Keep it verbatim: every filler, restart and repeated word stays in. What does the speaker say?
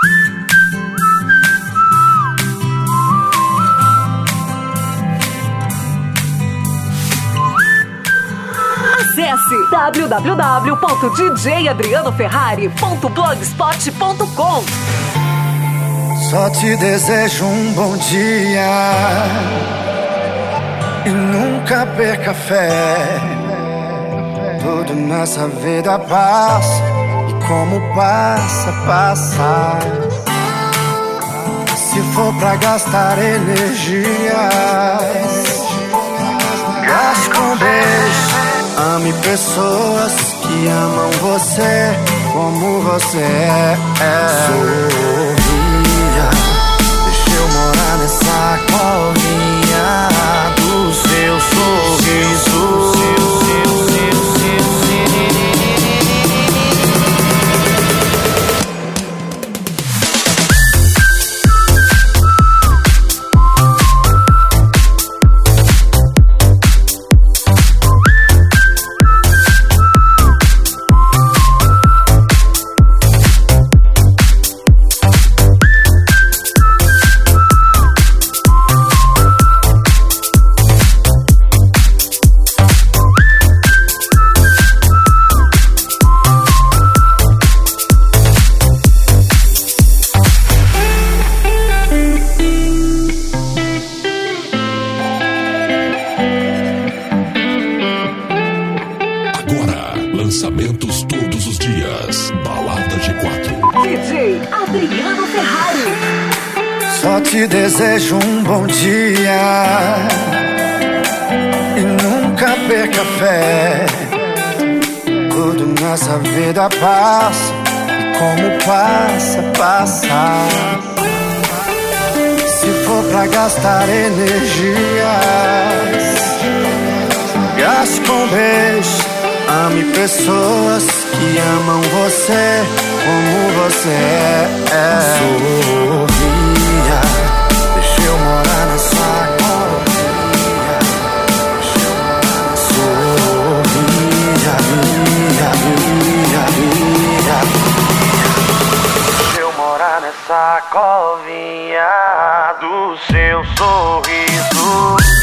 Acesse w w w ponto d j adriano ferrari ponto blogspot ponto com. Só te desejo um bom dia e nunca perca fé. Tudo nessa vida passa e como passa, passa. Se for pra gastar energias, gaste com beijo. Ame pessoas que amam você como você é. Sorria, deixa eu morar nessa colinha do seu sorriso. Lançamentos todos os dias. Balada G quatro. D J Adriano Ferrari. Só te desejo um bom dia e nunca perca fé. Tudo nessa vida passa e como passa, passa. Se for pra gastar energias, gaste com beijo. Ame pessoas que amam você como você é. Sorria, deixa eu morar nessa colinha. Sorria, ria, ria, ria. Deixa eu morar nessa colinha do seu sorriso.